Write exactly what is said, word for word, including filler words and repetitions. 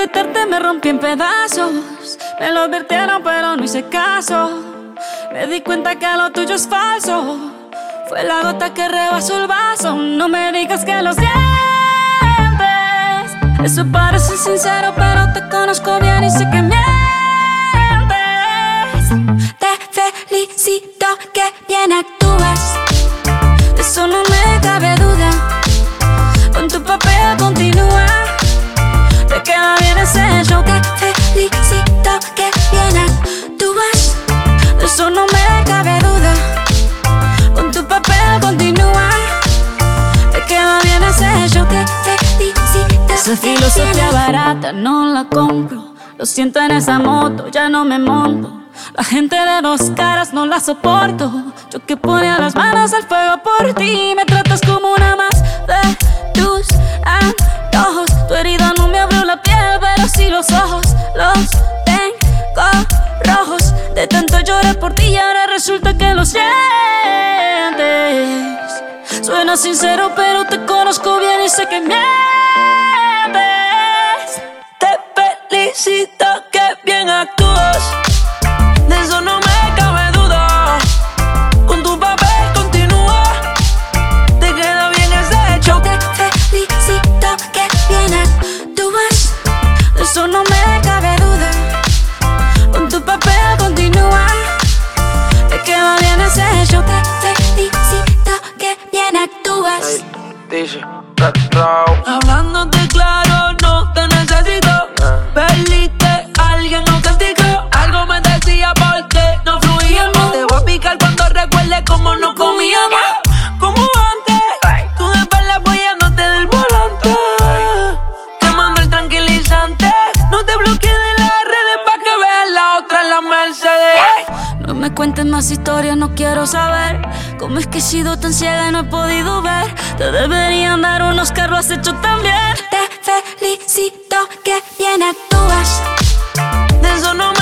invitarte me rompí en pedazos. Me lo advirtieron pero no hice caso. Me di cuenta que lo tuyo es falso. Fue la gota que rebasó el vaso. No me digas que lo sientes. Eso parece sincero pero te conozco bien y sé que mientes. Te felicito que bien actúas. De eso no me cabe duda. Con tu papel continúa. Te queda bien ese show. Te felicito que bien actúas. De eso no me cabe duda. Con tu papel continúa. Te queda bien ese show. Te felicito. Esa filosofía barata no la compro. Lo siento en esa moto, ya no me monto. La gente de dos caras no la soporto. Yo que ponía las manos al fuego por ti. Me tratas como una más de tus antojos. Tu herida no me abrió la piel, pero sí los ojos. Los tengo rojos. De tanto llorar por ti y ahora resulta que lo sientes. Suena sincero pero te conozco bien y sé que mientes. Te felicito que bien actúas. De eso no me cabe duda. Con tu papel continúa. Te queda bien ese show. Te felicito que bien actúas. De eso no me cabe duda. Con tu papel continúa. Te queda bien ese show. Te felicito que bien actúas. Hey, dice, Raw. Hablándote claro, no te necesito. Perdiste a alguien auténtico. Algo me decía porque no fluíamos. Te voy a picar cuando recuerde cómo no comíamos. Como antes, tú después apoyándote del volante. Quemando el tranquilizante. No te bloquees de las redes pa' que veas la otra en la Mercedes. No me cuentes más historias, no quiero saber cómo es que he sido tan ciega y no he podido ver. Te deberían dar unos Oscar, lo has hecho tan bien. Te felicito que bien actúas. De eso no